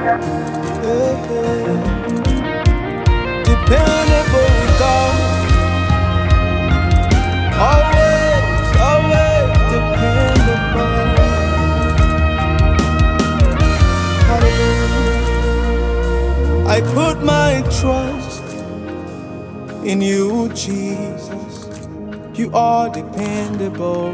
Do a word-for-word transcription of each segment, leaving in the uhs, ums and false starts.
Dependable God, always, always dependable. Hallelujah. I put my trust in you, Jesus. You are dependable.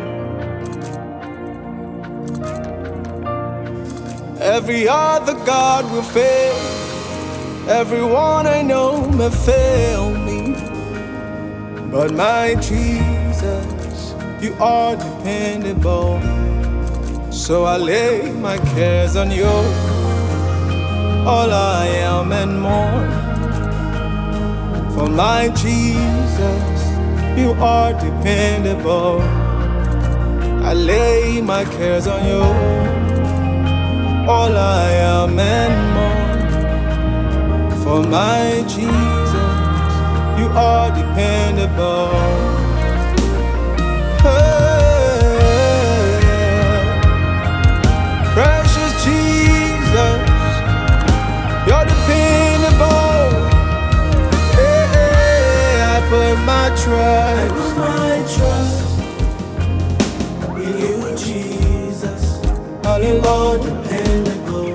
Every other God will fail. Everyone I know may fail me, but my Jesus, you are dependable. So I lay my cares on you, all I am and more. For my Jesus, you are dependable. I lay my cares on you, all I am and more. For my Jesus, you are dependable. Hey, precious Jesus, you're dependable. Hey, hey, I put my trust, I put my trust in you, Jesus. You are dependable.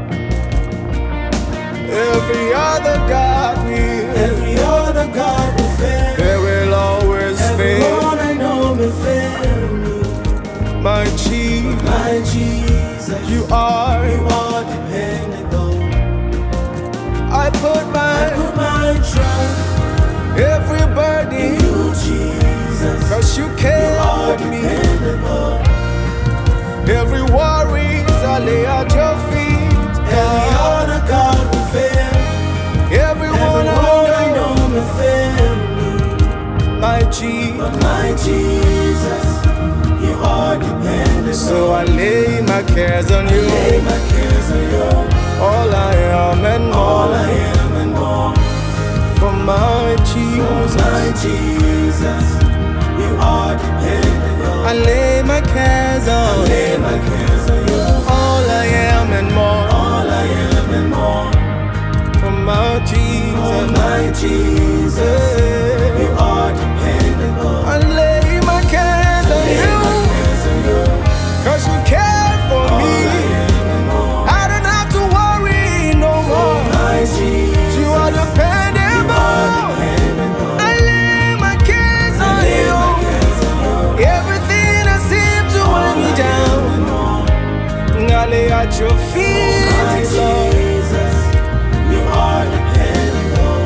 Every other God will, Every other God will fail. they will always fail. Everyone I know may fail me. My Jesus, My Jesus, you are. you are dependable. I put I my put my trust every in burden, you, Jesus. cause you You care are for me. dependable. Every worry I lay at your feet. Every other God will fail. Everyone Everyone I I know, know may fail me. my Jesus. But my Jesus, you are dependable. So I lay my cares on you, Lay my cares on you, all I am and all more. I am and more. For my For Jesus, my Jesus, you are dependable. I lay my cares on Lay my cares on you, all I am and more. all I am and more. For my For Jesus, my Jesus, you are dependable. I lay my cares on Lay my you, cares on you, cause you care for all I me. am and more. I don't have to worry no For more. my Jesus, You are you are dependable. dependable. I lay my cares on Lay you. my cares on you, Everything that seems to weigh all me I am down, and more. I lay at your My feet, Lord. Jesus, you are dependable.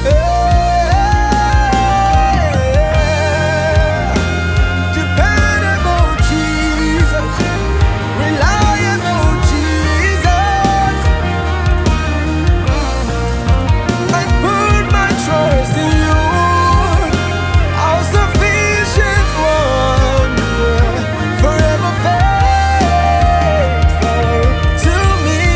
Dependable Jesus, reliable Jesus. I put my trust in you, our sufficient one, forever faithful to me,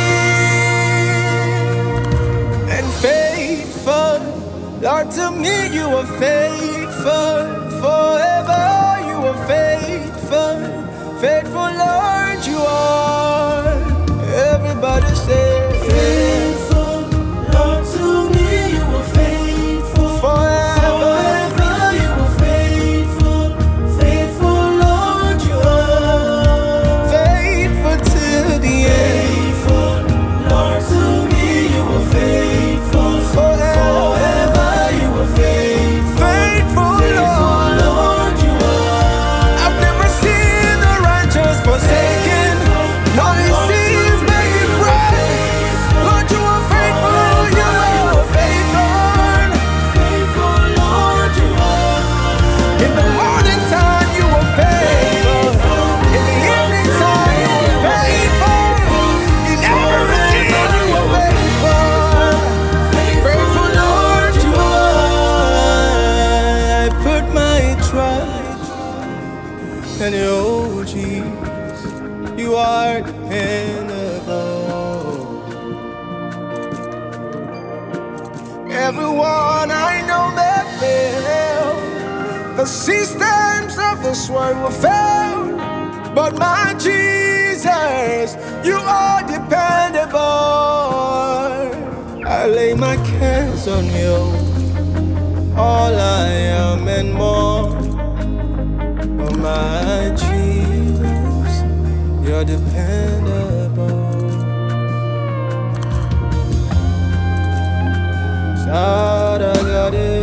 and faithful, Lord, to me you are faithful, forever you are faithful, faithful Lord you are. Everybody say Faithful, Lord, to me you are faithful. forever, Forever you are faithful. Faithful, Lord, you are. faithful till the end. Faithful, Lord, to me you are faithful. Forever you are faithful. Faithful Faithful, Lord, Lord, you are. I've never seen the righteous forsaken, nor his seeds begging bread. Lord, you are faithful, you are faithful. Faithful, Lord, you are. In the morning time, you are faithful. In the evening time, you are faithful. In every season, you are faithful. Faithful Lord, you are. I put my trust in you, Jesus. You are dependable. Everyone I know may fail. The systems of this world will fail, but my Jesus, you are dependable. I lay my cares on you, all I am and more. Oh my Jesus, you're dependable. Sada got it.